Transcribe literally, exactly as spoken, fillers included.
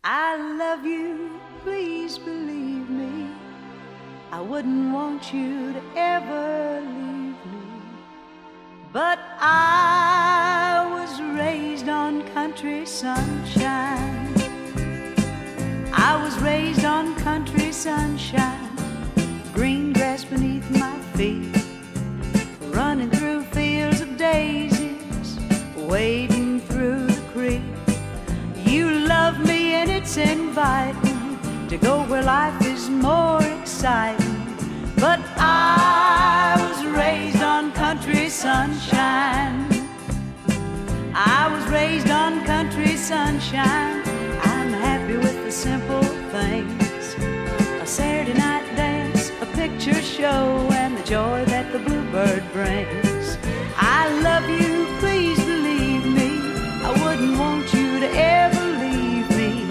I love you, please believe me. I wouldn't want you to ever leave me. But I was raised on country sunshine. I was raised on country sunshine. Green grass beneath my feet, running through fields of daisies, wading through the creek. You love me and it's inviting to go where life is more exciting. But I was raised on country sunshine. I was raised on country sunshine.